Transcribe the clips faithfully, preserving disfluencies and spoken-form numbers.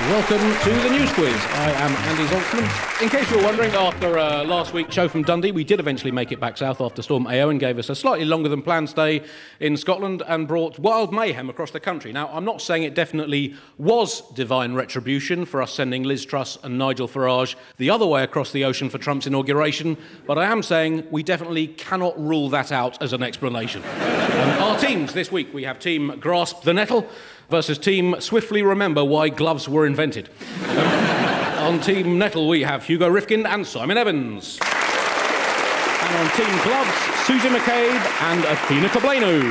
Welcome to the News Quiz. I am Andy Zoltzman. In case you're wondering, after uh, last week's show from Dundee, we did eventually make it back south after Storm Eowyn gave us a slightly longer than planned stay in Scotland and brought wild mayhem across the country. Now, I'm not saying it definitely was divine retribution for us sending Liz Truss and Nigel Farage the other way across the ocean for Trump's inauguration, but I am saying we definitely cannot rule that out as an explanation. um, our teams this week, we have Team Grasp the Nettle versus Team Swiftly Remember Why Gloves Were Invented. Um, on Team Nettle, we have Hugo Rifkin and Simon Evans. And on Team Gloves, Susie McCabe and Athena Koblenou.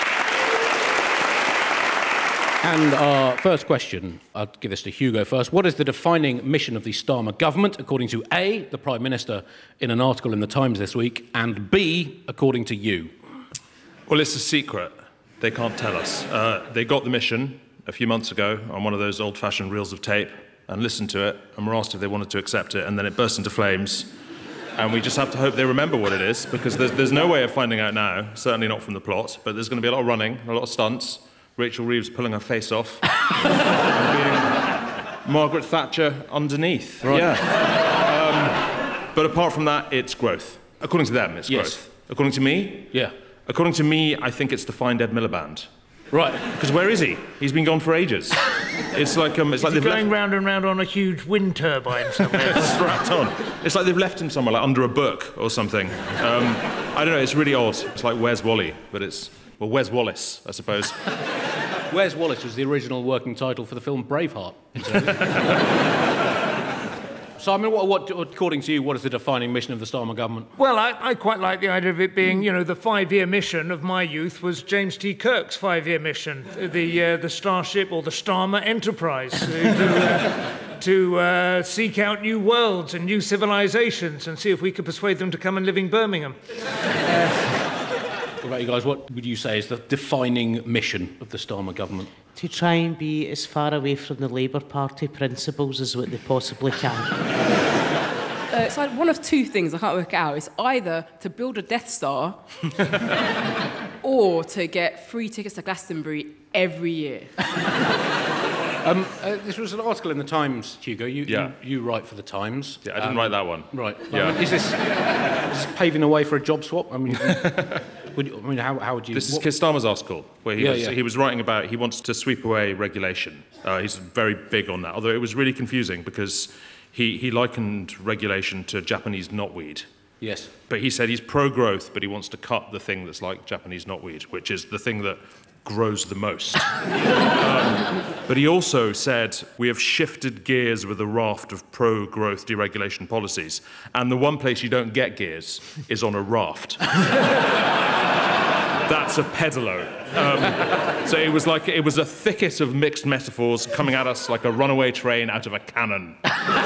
And our first question, I'll give this to Hugo first. What is the defining mission of the Starmer government, according to A, the Prime Minister in an article in The Times this week, and B, according to you? Well, it's a secret. They can't tell us. Uh, they got the mission a few months ago on one of those old-fashioned reels of tape and listened to it and were asked if they wanted to accept it, and then it burst into flames. And we just have to hope they remember what it is, because there's, there's no way of finding out now, certainly not from the plot, but there's going to be a lot of running, a lot of stunts, Rachel Reeves pulling her face off, and being Margaret Thatcher underneath. Right. Yeah. Um, but apart from that, it's growth. According to them, it's Yes. growth. According to me? Yeah. According to me, I think it's the Find Ed Miliband. Right. Because where is he? He's been gone for ages. It's like um, it's Is like he they've going left round and round on a huge wind turbine somewhere? strapped on. It's like they've left him somewhere, like under a book or something. Um, I don't know. It's really odd. It's like Where's Wally, but it's well, Where's Wallace, I suppose. Where's Wallace was the original working title for the film Braveheart. Simon, what, what, according to you, what is the defining mission of the Starmer government? Well, I, I quite like the idea of it being, you know, the five-year mission of my youth was James T. Kirk's five-year mission, the uh, the Starship or the Starmer Enterprise, uh, to, uh, to uh, seek out new worlds and new civilizations and see if we could persuade them to come and live in Birmingham. Uh, What about you guys? What would you say is the defining mission of the Starmer government? To try and be as far away from the Labour Party principles as what they possibly can. Uh, it's like one of two things I can't work out. It's either to build a Death Star or to get free tickets to Glastonbury every year. Um, uh, this was an article in The Times, Hugo. You, Yeah. you, you write for The Times. Yeah, I didn't Um, write that one. Right. Yeah. Um, is, this, is this paving the way for a job swap? I mean, would you, I mean how, how would you... This is what- Keir Starmer's article, where he, Yeah, was, yeah. he was writing about he wants to sweep away regulation. Uh, he's very big on that, although it was really confusing because he, he likened regulation to Japanese knotweed. Yes. But he said he's pro-growth, but he wants to cut the thing that's like Japanese knotweed, which is the thing that grows the most. um, but he also said we have shifted gears with a raft of pro-growth deregulation policies, and the one place you don't get gears is on a raft. That's a pedalo. Um, so it was like it was a thicket of mixed metaphors coming at us like a runaway train out of a cannon.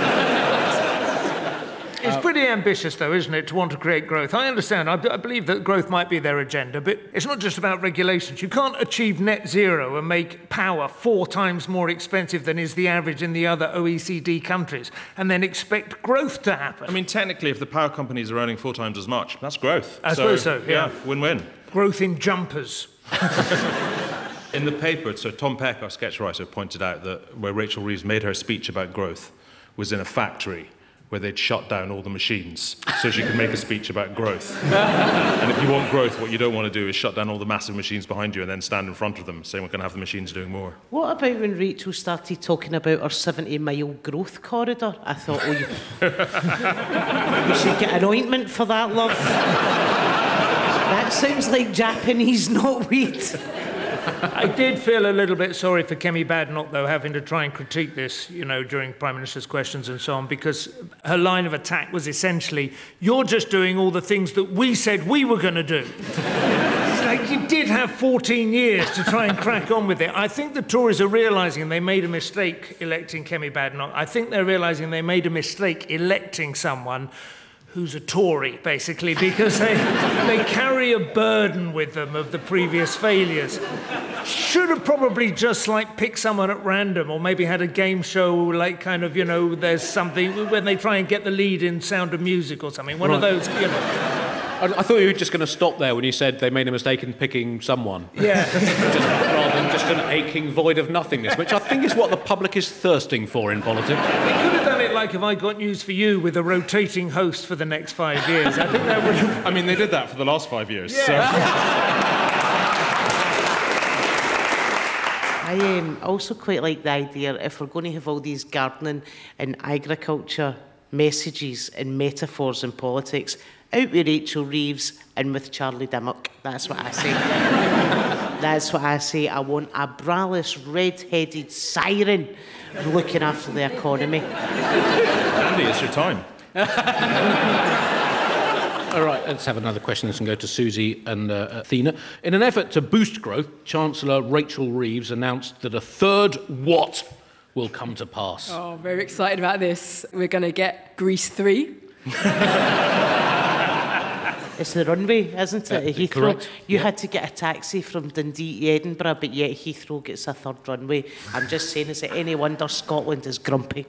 It's pretty ambitious, though, isn't it, to want to create growth? I understand. I, b- I believe that growth might be their agenda, but it's not just about regulations. You can't achieve net zero and make power four times more expensive than is the average in the other O E C D countries and then expect growth to happen. I mean, technically, if the power companies are earning four times as much, that's growth. I suppose so, yeah. Win-win. Growth in jumpers. In the paper, so Tom Peck, our sketch writer, pointed out that where Rachel Reeves made her speech about growth was in a factory where they'd shut down all the machines so she could make a speech about growth. And if you want growth, what you don't want to do is shut down all the massive machines behind you and then stand in front of them saying we're going to have the machines doing more. What about when Rachel started talking about her seventy-mile growth corridor? I thought, oh, you, you should get an ointment for that, love. That sounds like Japanese knotweed. I did feel a little bit sorry for Kemi Badenoch, though, having to try and critique this, you know, during Prime Minister's questions and so on, because her line of attack was essentially, you're just doing all the things that we said we were going to do. It's like, you did have fourteen years to try and crack on with it. I think the Tories are realising they made a mistake electing Kemi Badenoch. I think they're realising they made a mistake electing someone who's a Tory, basically, because they, they carry a burden with them of the previous failures. Should have probably just, like, picked someone at random, or maybe had a game show, like, kind of, you know, there's something, when they try and get the lead in Sound of Music or something, one Right. of those, you know. I, I thought you were just going to stop there when you said they made a mistake in picking someone. Yeah. just, rather than just just an aching void of nothingness, which I think is what the public is thirsting for in politics. They could have done it like Have I Got News for You with a rotating host for the next five years. I think that would have... I mean, they did that for the last five years. Yeah. So. I um, also quite like the idea, if we're going to have all these gardening and agriculture messages and metaphors in politics, out with Rachel Reeves and with Charlie Dimmock. That's what I say. That's what I say. I want a braless, red-headed siren looking after the economy. Andy, it's your time. All right, let's have another question. This can go to Susie and uh, Athena. In an effort to boost growth, Chancellor Rachel Reeves announced that a third what will come to pass. Oh, very excited about this. We're going to get Grease three. It's the runway, isn't it, Uh, at Heathrow? correct. You Yeah. had to get a taxi from Dundee to Edinburgh, but yet Heathrow gets a third runway. I'm just saying, is it any wonder Scotland is grumpy?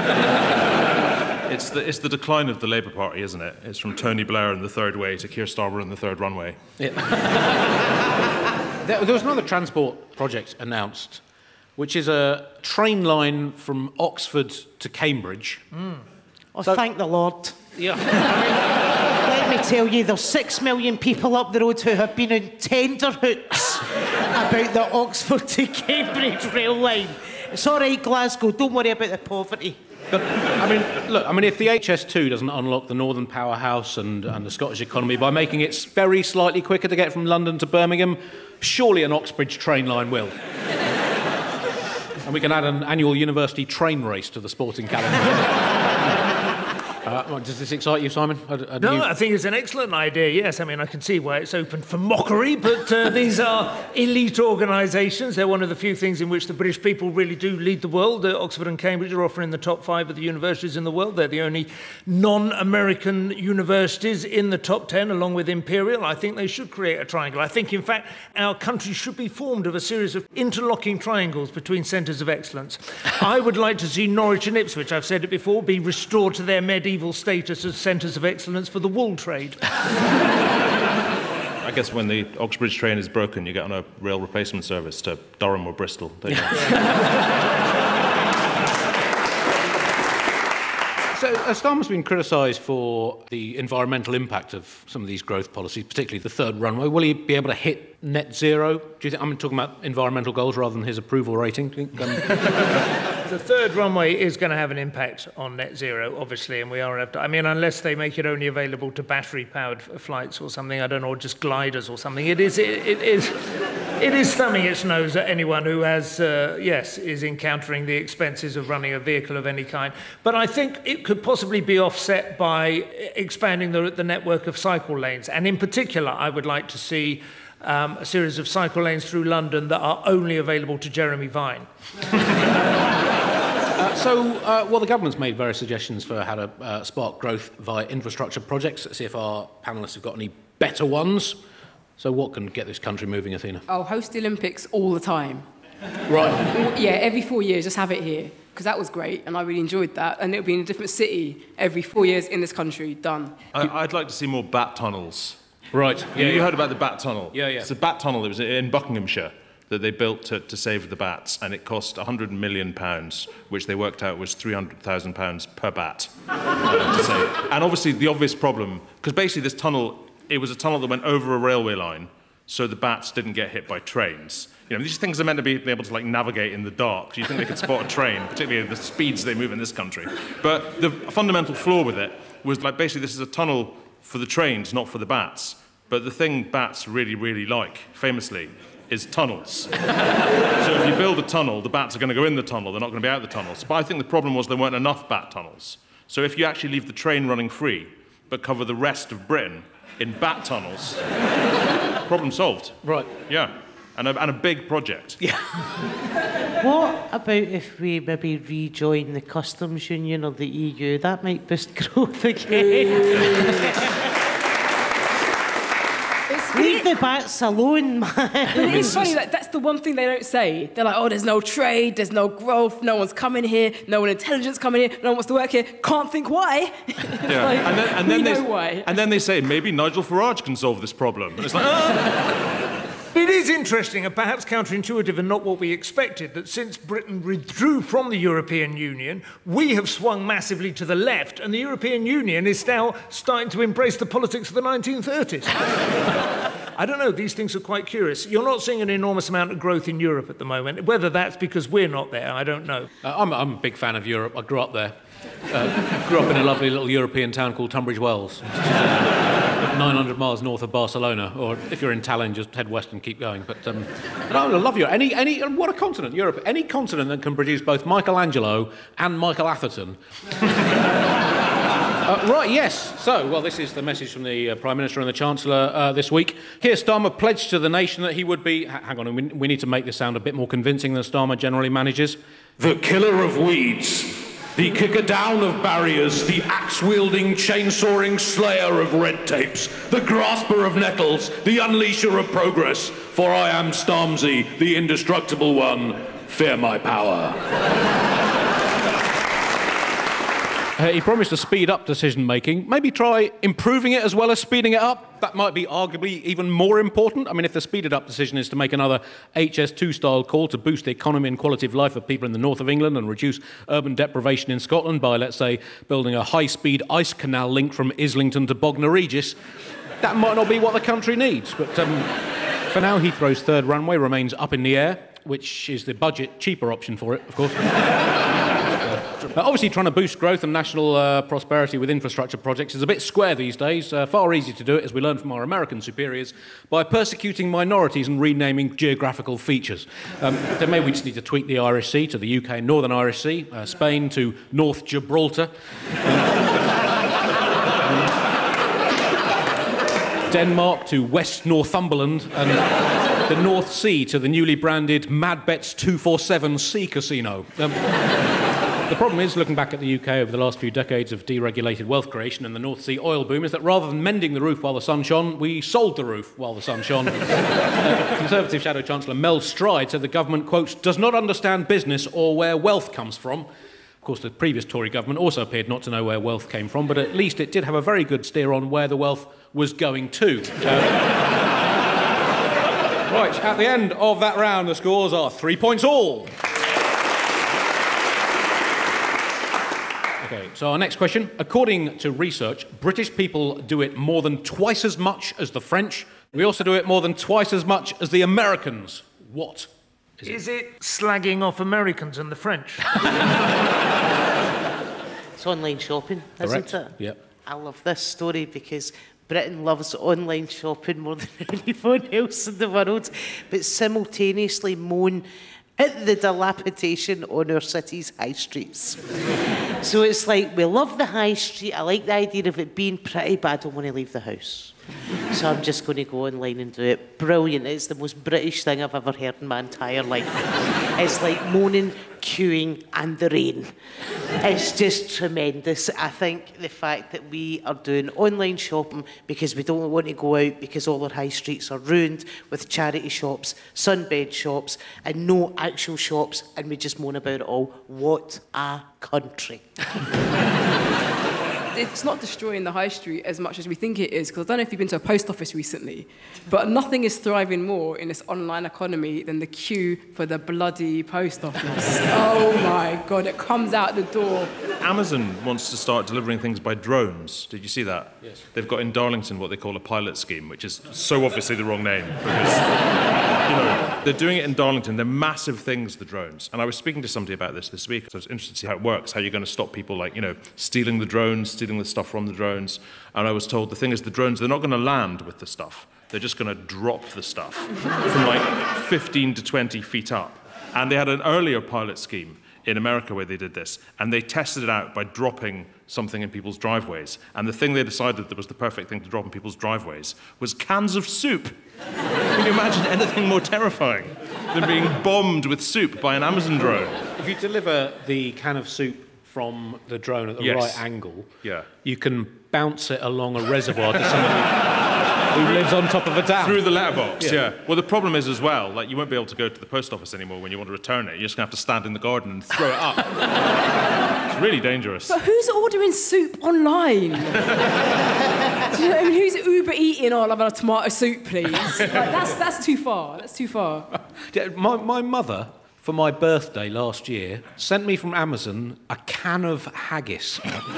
It's the, it's the decline of the Labour Party, isn't it? It's from Tony Blair in the third way to Keir Starmer in the third runway. Yeah. there, there was another transport project announced, which is a train line from Oxford to Cambridge. Mm. Oh, So- thank the Lord. Yeah. Let me tell you, there's six million people up the road who have been in tenterhooks about the Oxford to Cambridge rail line. It's all right, Glasgow, don't worry about the poverty. But, I mean, look, I mean, if the H S two doesn't unlock the Northern Powerhouse and, and the Scottish economy by making it very slightly quicker to get from London to Birmingham, surely an Oxbridge train line will. And we can add an annual university train race to the sporting calendar. Uh, does this excite you, Simon? A, a No, new... I think it's an excellent idea, yes. I mean, I can see why it's open for mockery, but uh, these are elite organisations. They're one of the few things in which the British people really do lead the world. Uh, Oxford and Cambridge are often in the top five of the universities in the world. They're the only non-American universities in the top ten, along with Imperial. I think they should create a triangle. I think, in fact, our country should be formed of a series of interlocking triangles between centres of excellence. I would like to see Norwich and Ipswich, I've said it before, be restored to their medieval status as centres of excellence for the wool trade. I guess when the Oxbridge train is broken, you get on a rail replacement service to Durham or Bristol. Don't you? So, uh, Starmer's been criticised for the environmental impact of some of these growth policies, particularly the third runway. Will he be able to hit net zero? Do you think? I'm talking about environmental goals rather than his approval rating. Do you think, um... The third runway is going to have an impact on net zero, obviously, and we are after. I mean, unless they make it only available to battery-powered f- flights or something, I don't know, or just gliders or something. It is, it, it is, it is thumbing its nose at anyone who has, uh, yes, is encountering the expenses of running a vehicle of any kind. But I think it could possibly be offset by expanding the, the network of cycle lanes, and in particular, I would like to see um, a series of cycle lanes through London that are only available to Jeremy Vine. Uh, so, uh, well, the government's made various suggestions for how to uh, spark growth via infrastructure projects. Let's see if our panellists have got any better ones. So what can get this country moving, Athena? I'll host the Olympics all the time. Right. Yeah, every four years, just have it here. Because that was great, and I really enjoyed that. And it'll be in a different city every four years in this country. Done. I, I'd like to see more bat tunnels. Right. Yeah, you heard about the bat tunnel? Yeah, yeah. It's a bat tunnel. It was in Buckinghamshire that they built to, to save the bats, and it cost one hundred million pounds, which they worked out was three hundred thousand pounds per bat uh, to save. And obviously, the obvious problem, because basically this tunnel, it was a tunnel that went over a railway line, so the bats didn't get hit by trains. You know, these things are meant to be able to like navigate in the dark. Do you think they could spot a train, particularly at the speeds they move in this country? But the fundamental flaw with it was like basically this is a tunnel for the trains, not for the bats. But the thing bats really, really like, famously, is tunnels. So if you build a tunnel, the bats are going to go in the tunnel, they're not going to be out the tunnels. But I think the problem was there weren't enough bat tunnels. So if you actually leave the train running free, but cover the rest of Britain in bat tunnels, problem solved. Right. Yeah. And a, and a big project. Yeah. What about if we maybe rejoin the customs union or the E U? That might boost growth again. Leave the bats alone, man. But it is funny, like, that's the one thing they don't say. They're like, oh, there's no trade, there's no growth, no one's coming here, no one intelligence coming here, no one wants to work here. Can't think why. Yeah. Like, and then, and then we they, know why. And then they say, maybe Nigel Farage can solve this problem. And it's like, ah. It is interesting and perhaps counterintuitive and not what we expected that since Britain withdrew from the European Union, we have swung massively to the left and the European Union is now starting to embrace the politics of the nineteen thirties. I don't know, these things are quite curious. You're not seeing an enormous amount of growth in Europe at the moment. Whether that's because we're not there, I don't know. Uh, I'm, I'm a big fan of Europe. I grew up there. Uh, grew up in a lovely little European town called Tunbridge Wells, nine hundred miles north of Barcelona. Or if you're in Tallinn, just head west and keep going. But um, and I love Europe. Any, any, what a continent, Europe. Any continent that can produce both Michelangelo and Michael Atherton. Uh, right, yes. So, well, this is the message from the uh, Prime Minister and the Chancellor uh, this week. Keir Starmer pledged to the nation that he would be... H- hang on, we, we need to make this sound a bit more convincing than Starmer generally manages. The killer of weeds, the kicker down of barriers, the axe-wielding, chain-sawing slayer of red tapes, the grasper of nettles, the unleasher of progress. For I am Stormzy, the indestructible one. Fear my power. Uh, he promised to speed up decision-making. Maybe try improving it as well as speeding it up. That might be arguably even more important. I mean, if the speeded-up decision is to make another H S two-style call to boost the economy and quality of life of people in the north of England and reduce urban deprivation in Scotland by, let's say, building a high-speed ice canal link from Islington to Bognor Regis, that might not be what the country needs. But um, for now, Heathrow's third runway remains up in the air, which is the budget cheaper option for it, of course. Uh, obviously, trying to boost growth and national uh, prosperity with infrastructure projects is a bit square these days. Uh, far easier to do it, as we learned from our American superiors, by persecuting minorities and renaming geographical features. Um, then maybe we just need to tweak the Irish Sea to the U K Northern Irish Sea, uh, Spain to North Gibraltar, Denmark to West Northumberland, and the North Sea to the newly branded Madbets two forty-seven Sea Casino. Um, The problem is, looking back at the U K over the last few decades of deregulated wealth creation and the North Sea oil boom, is that rather than mending the roof while the sun shone, we sold the roof while the sun shone. uh, Conservative Shadow Chancellor Mel Stride said the government, quote, does not understand business or where wealth comes from. Of course, the previous Tory government also appeared not to know where wealth came from, but at least it did have a very good steer on where the wealth was going to. Uh, right, at the end of that round, the scores are three points all. Okay, so our next question. According to research, British people do it more than twice as much as the French. We also do it more than twice as much as the Americans. What is it? Is it slagging off Americans and the French? It's online shopping, isn't Correct. it? Yep. I love this story because Britain loves online shopping more than anyone else in the world, but simultaneously moan at the dilapidation on our city's high streets. So it's like, we love the high street, I like the idea of it being pretty, but I don't want to leave the house. So I'm just going to go online and do it. Brilliant. It's the most British thing I've ever heard in my entire life. It's like moaning, queuing, and the rain. It's just tremendous. I think the fact that we are doing online shopping because we don't want to go out because all our high streets are ruined with charity shops, sunbed shops, and no actual shops, and we just moan about it all. What a country. It's not destroying the high street as much as we think it is, because I don't know if you've been to a post office recently, but nothing is thriving more in this online economy than the queue for the bloody post office. Oh my God, it comes out the door. Amazon wants to start delivering things by drones. Did you see that? Yes. They've got in Darlington what they call a pilot scheme, which is so obviously the wrong name. Because, you know, they're doing it in Darlington. They're massive things, the drones. And I was speaking to somebody about this this week. So I was interested to see how it works, how you're going to stop people, like, you know, stealing the drones, stealing the stuff from the drones. And I was told the thing is the drones, they're not going to land with the stuff. They're just going to drop the stuff from like fifteen to twenty feet up. And they had an earlier pilot scheme in America where they did this, and they tested it out by dropping something in people's driveways. And the thing they decided that was the perfect thing to drop in people's driveways was cans of soup. Can you imagine anything more terrifying than being bombed with soup by an Amazon drone? If you deliver the can of soup from the drone at the Yes. right angle, Yeah. you can bounce it along a reservoir to somebody who lives on top of a dam. Through the letterbox, Yeah. yeah. Well, the problem is as well, like, you won't be able to go to the post office anymore when you want to return it. You're just going to have to stand in the garden and throw it up. It's really dangerous. But who's ordering soup online? Do you know, I mean, who's Uber eating, oh, I'll have a tomato soup, please. Like, that's, that's too far. That's too far. Yeah, My, my mother, for my birthday last year, sent me from Amazon a can of haggis.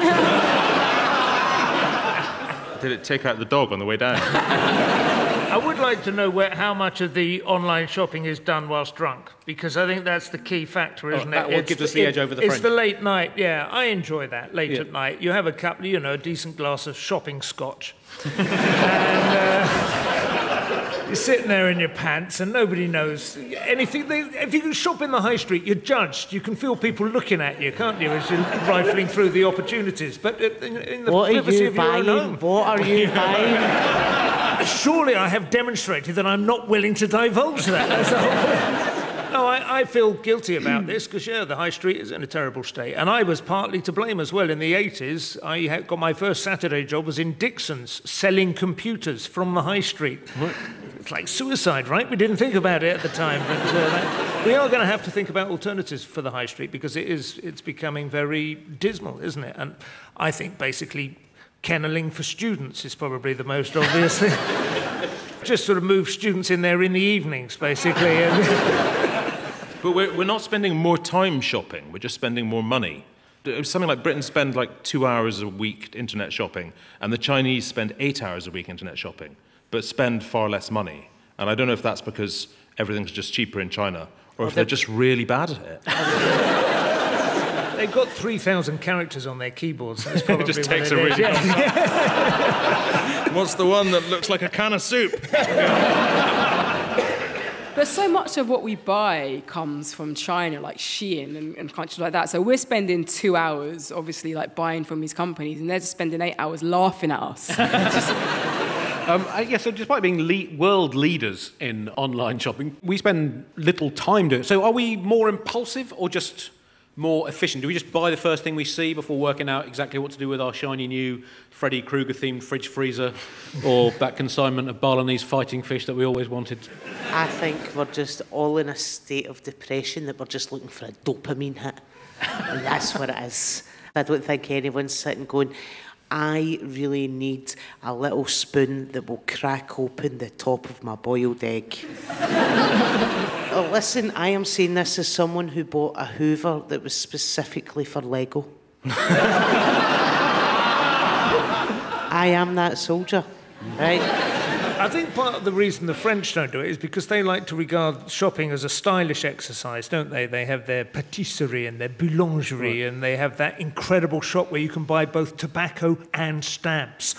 Did it take out the dog on the way down? I would like to know where, how much of the online shopping is done whilst drunk, because I think that's the key factor, isn't that it? what gives us the edge over the It's French. the late night, yeah. I enjoy that, late Yeah. at night. You have a couple, you know, a decent glass of shopping scotch. and uh, you're sitting there in your pants and nobody knows anything. They, if you can shop in the high street, you're judged. You can feel people looking at you, can't you, as you're rifling through the opportunities. But in, in the What are privacy you of your own buying? home. What are you buying? Surely I have demonstrated that I'm not willing to divulge that. That's the whole point. No, I, I feel guilty about this because, yeah, the high street is in a terrible state. And I was partly to blame as well. In the eighties, I had got my first Saturday job was in Dixon's, selling computers from the high street. What? It's like suicide, right? We didn't think about it at the time. But uh, that, we are going to have to think about alternatives for the high street because it is, it's becoming very dismal, isn't it? And I think basically kenneling for students is probably the most obvious thing. Just sort of move students in there in the evenings, basically. But we're, we're not spending more time shopping, we're just spending more money. Something like Britain spend like two hours a week internet shopping, and the Chinese spend eight hours a week internet shopping, but spend far less money. And I don't know if that's because everything's just cheaper in China, or if they're just really bad at it. They've got three thousand characters on their keyboards. That's probably It just what takes it a is. really Yeah. long time. What's the one that looks like a can of soup? But so much of what we buy comes from China, like Shein and, and countries like that. So we're spending two hours, obviously, like buying from these companies, and they're just spending eight hours laughing at us. Um, I- yeah, so despite being le- world leaders in online shopping, we spend little time doing it. So are we more impulsive or just more efficient? Do we just buy the first thing we see before working out exactly what to do with our shiny new Freddy Krueger-themed fridge freezer or that consignment of Balinese fighting fish that we always wanted? I think we're just all in a state of depression that we're just looking for a dopamine hit. And that's what it is. I don't think anyone's sitting going, I really need a little spoon that will crack open the top of my boiled egg. Oh, listen, I am saying this as someone who bought a Hoover that was specifically for Lego. I am that soldier, right? I think part of the reason the French don't do it is because they like to regard shopping as a stylish exercise, don't they? They have their patisserie and their boulangerie, right, and they have that incredible shop where you can buy both tobacco and stamps.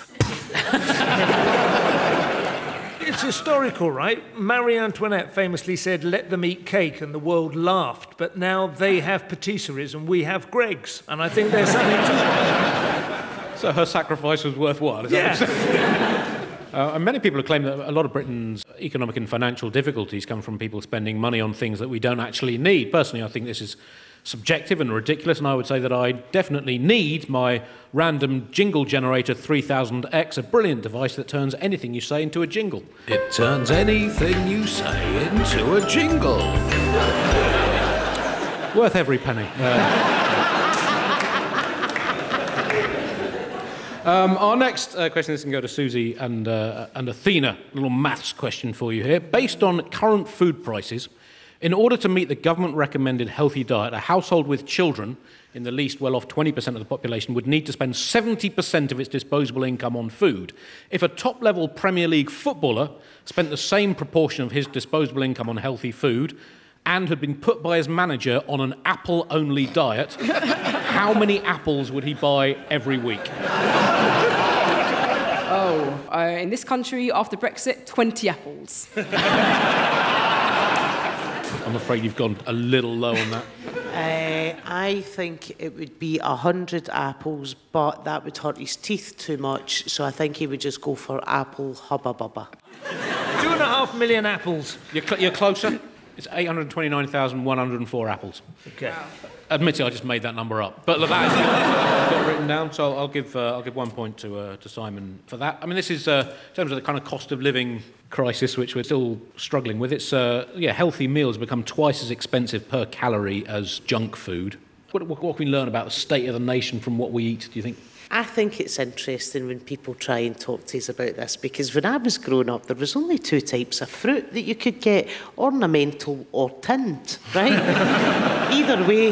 It's historical, right? Marie Antoinette famously said, let them eat cake, and the world laughed. But now they have patisseries and we have Greggs. And I think there's something to... So her sacrifice was worthwhile, is that what you're saying? Uh, and many people have claimed that a lot of Britain's economic and financial difficulties come from people spending money on things that we don't actually need. Personally, I think this is subjective and ridiculous, and I would say that I definitely need my random jingle generator three thousand X, a brilliant device that turns anything you say into a jingle. It turns anything you say into a jingle. Worth every penny. Uh, Um, our next uh, question is going to go to Susie and, uh, and Athena. A little maths question for you here. Based on current food prices, in order to meet the government-recommended healthy diet, a household with children, in the least well-off twenty percent of the population, would need to spend seventy percent of its disposable income on food. If a top-level Premier League footballer spent the same proportion of his disposable income on healthy food and had been put by his manager on an apple-only diet, how many apples would he buy every week? Oh, uh, in this country, after Brexit, twenty apples. I'm afraid you've gone a little low on that. Uh, I think it would be a hundred apples, but that would hurt his teeth too much, so I think he would just go for apple hubba bubba. Two and a half million apples. You're, cl- you're closer. It's eight hundred twenty-nine thousand one hundred four apples. Okay. Wow. Admittedly, I just made that number up, but that is I've got written down. So I'll, I'll give uh, I'll give one point to uh, to Simon for that. I mean, this is uh, in terms of the kind of cost of living crisis which we're still struggling with. It's uh, yeah, healthy meals become twice as expensive per calorie as junk food. What, what, what can we learn about the state of the nation from what we eat, do you think? I think it's interesting when people try and talk to us about this, because when I was growing up, there was only two types of fruit that you could get, ornamental or tinned, right? Either way...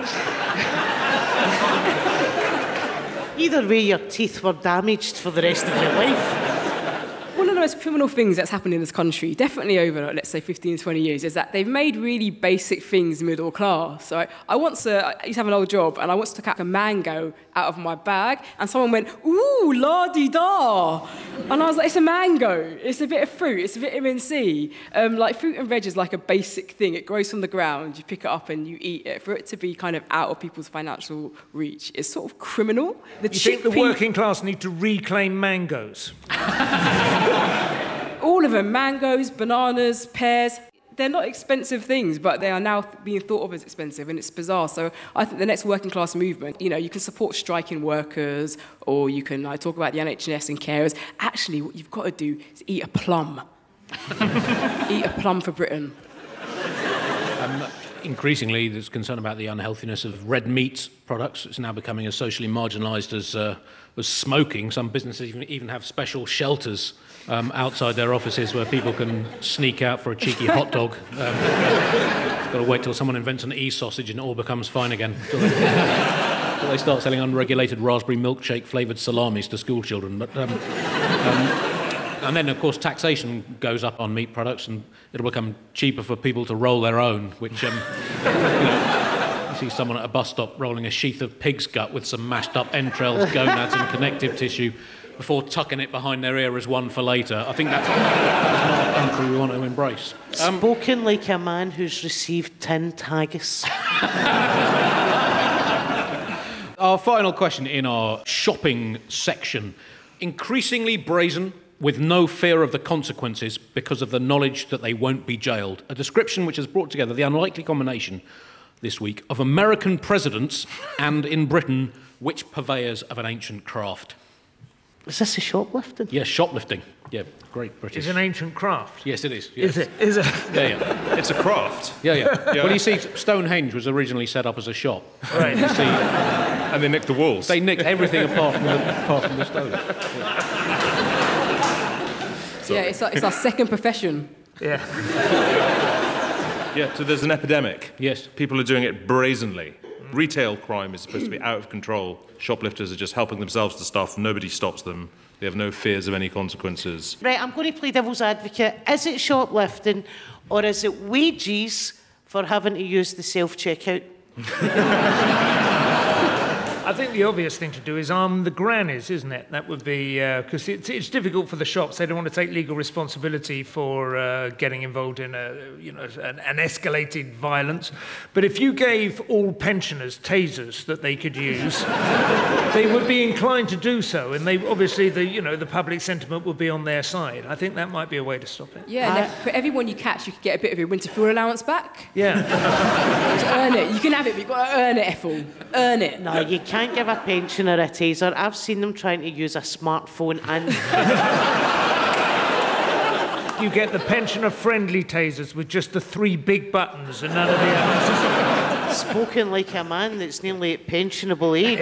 Either way, your teeth were damaged for the rest of your life. One of the most criminal things that's happened in this country, definitely over, let's say, fifteen, twenty years, is that they've made really basic things middle class. So I, I once, uh, I used to have an old job, and I once took out a mango out of my bag, and someone went, ooh, la-di-da. And I was like, it's a mango. It's a bit of fruit. It's vitamin C. Um, like, fruit and veg is like a basic thing. It grows from the ground. You pick it up and you eat it. For it to be kind of out of people's financial reach is sort of criminal. The you think the working class need to reclaim mangoes? All of them, mangoes, bananas, pears, they're not expensive things, but they are now being thought of as expensive, and it's bizarre. So I think the next working class movement, you know, you can support striking workers, or you can uh, talk about the N H S and carers. Actually, what you've got to do is eat a plum. Eat a plum for Britain. Um, increasingly, there's concern about the unhealthiness of red meat products. It's now becoming as socially marginalised as, uh, as smoking. Some businesses even, even have special shelters um, outside their offices where people can sneak out for a cheeky hot dog. Um, got to wait till someone invents an e-sausage and it all becomes fine again. Till they, till they start selling unregulated raspberry milkshake flavoured salamis to school children. But, um, um, And then, of course, taxation goes up on meat products, and it'll become cheaper for people to roll their own, which, um, you know, you see someone at a bus stop rolling a sheath of pig's gut with some mashed up entrails, gonads and connective tissue before tucking it behind their ear as one for later. I think that's, that's not a country we want to embrace. Um, Spoken like a man who's received tin haggis. Our final question in our shopping section. Increasingly brazen, with no fear of the consequences because of the knowledge that they won't be jailed. A description which has brought together the unlikely combination this week of American presidents and, in Britain, which purveyors of an ancient craft. Is this a shoplifting? Yes, shoplifting. Yeah, great British. It's an ancient craft. Yes, it is. Yes. Is it? Is it? Yeah, yeah. It's a craft. Yeah, yeah. Well, you see, Stonehenge was originally set up as a shop. Right. You see, And they nicked the walls. they nicked everything apart from the, apart from the stone. Yeah. Yeah, it's our, it's our second profession. Yeah. Yeah, so there's an epidemic. Yes. People are doing it brazenly. Retail crime is supposed to be out of control. Shoplifters are just helping themselves to stuff. Nobody stops them. They have no fears of any consequences. Right, I'm going to play devil's advocate. Is it shoplifting, or is it wages for having to use the self-checkout? I think the obvious thing to do is arm the grannies, isn't it? That would be, because uh, it's, it's difficult for the shops. They don't want to take legal responsibility for uh, getting involved in a, you know, an, an escalated violence. But if you gave all pensioners tasers that they could use, they would be inclined to do so. And they obviously, the you know, the public sentiment would be on their side. I think that might be a way to stop it. Yeah, and if, for everyone you catch, you could get a bit of your winter fuel allowance back. Yeah. Just earn it. You can have it, but you've got to earn it, Ethel. Earn it. No, you can't give a pensioner a taser. I've seen them trying to use a smartphone and... You get the pensioner-friendly tasers with just the three big buttons and none of the others. Spoken like a man that's nearly at pensionable age.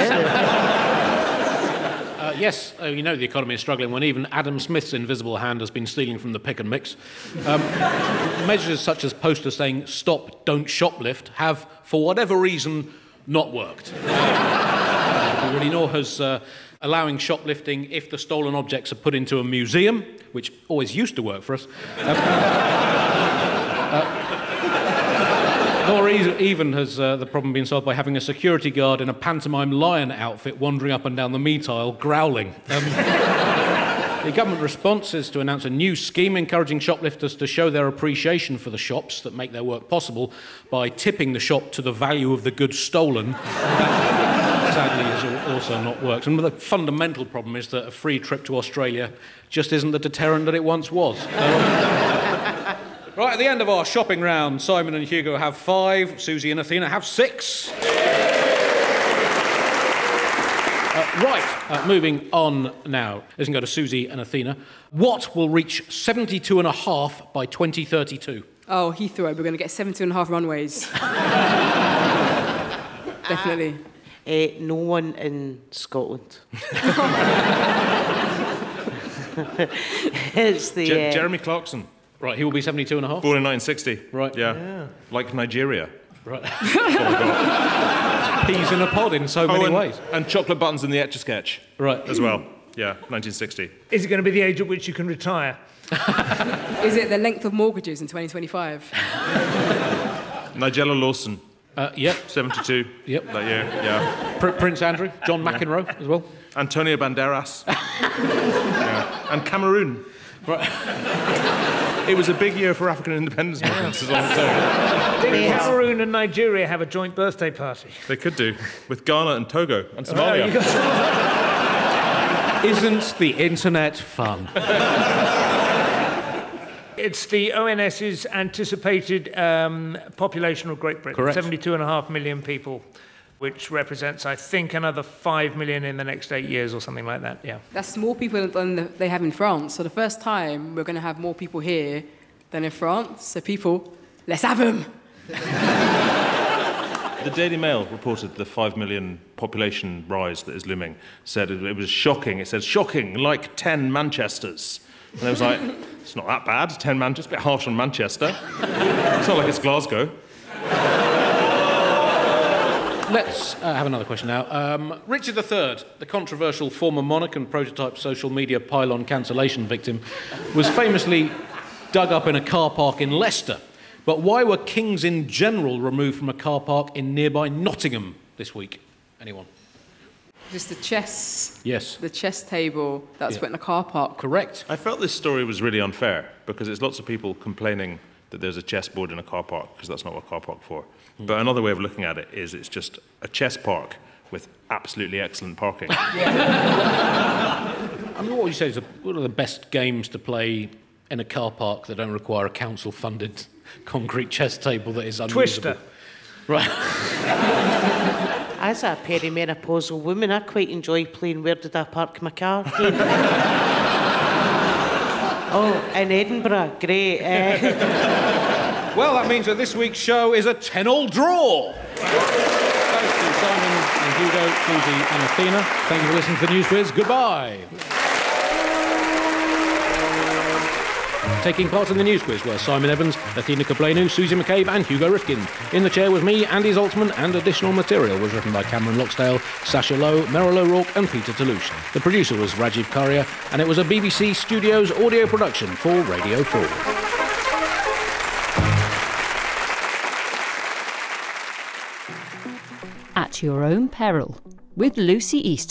Uh, yes, uh, you know the economy is struggling when even Adam Smith's invisible hand has been stealing from the pick and mix. Um, measures such as posters saying, stop, don't shoplift, have, for whatever reason, not worked. Uh, really, nor has uh, allowing shoplifting if the stolen objects are put into a museum, which always used to work for us. Uh, uh, nor even has uh, the problem been solved by having a security guard in a pantomime lion outfit wandering up and down the meat aisle, growling. Um, The government response is to announce a new scheme encouraging shoplifters to show their appreciation for the shops that make their work possible by tipping the shop to the value of the goods stolen. That, sadly, has also not worked. And the fundamental problem is that a free trip to Australia just isn't the deterrent that it once was. So, right, at the end of our shopping round, Simon and Hugo have five, Susie and Athena have six. Uh, right, uh, moving on now. Let's go to Susie and Athena. What will reach seventy-two and a half by twenty thirty-two? Oh, Heathrow, we're going to get seventy and a half runways. definitely. Uh, no one in Scotland. It's the... Je- uh, Jeremy Clarkson, Right, he will be seventy-two and a half. born in nineteen sixty. Right. Yeah. Like Nigeria. Right. Peas in a pod in so many and, ways. and chocolate buttons in the Etch-a-Sketch Right. as well. Yeah, nineteen sixty. Is it going to be the age at which you can retire? Is it the length of mortgages in twenty twenty-five? Nigella Lawson, Uh, yep. seventy-two. Yep. That year, yeah. Pr- Prince Andrew, John McEnroe as well. Antonio Banderas. Yeah. And Cameroon. Right. It was a big year for African independence movements, is all I'm saying. Did Yes. Cameroon and Nigeria have a joint birthday party? They could do, with Ghana and Togo and Oh, Somalia. you got- Isn't the internet fun? It's the O N S's anticipated um, population of Great Britain. Correct. seventy-two and a half million people, which represents, I think, another five million in the next eight years or something like that, yeah. That's more people than the- they have in France. So the first time we're going to have more people here than in France. So people, let's have them. The Daily Mail reported the five million population rise that is looming. Said it, it was shocking. It said, shocking, like ten Manchesters. And I was like, it's not that bad, ten Manchester, a bit harsh on Manchester. It's not like it's Glasgow. Let's uh, have another question now. Um, Richard the Third, the controversial former monarch and prototype social media pylon cancellation victim, was famously dug up in a car park in Leicester. But why were kings in general removed from a car park in nearby Nottingham this week? Anyone? Just the chess, Yes. the chess table that's Yeah. put in a car park. Correct. I felt this story was really unfair because it's lots of people complaining that there's a chessboard in a car park because that's not what a car park for. Hmm. But another way of looking at it is it's just a chess park with absolutely excellent parking. I mean, what would you say is a, one of the best games to play in a car park that don't require a council-funded concrete chess table that is unusable? Twister. Right. As a perimenopausal woman, I quite enjoy playing Where Did I Park My Car game. Oh, in Edinburgh, great. Uh, Well, that means that this week's show is a ten-all draw. Thanks to Simon and Hugo, Susie and Athena. Thank you for listening to the News Quiz. Goodbye. Taking part in the News Quiz were Simon Evans, Athena Kaplenu, Susie McCabe and Hugo Rifkin. In the chair was me, Andy Zoltzman, and additional material was written by Cameron Loxdale, Sasha Lowe, Meryl O'Rourke and Peter Toulouche. The producer was Rajiv Karia, and it was a B B C Studios audio production for Radio four. At Your Own Peril with Lucy East.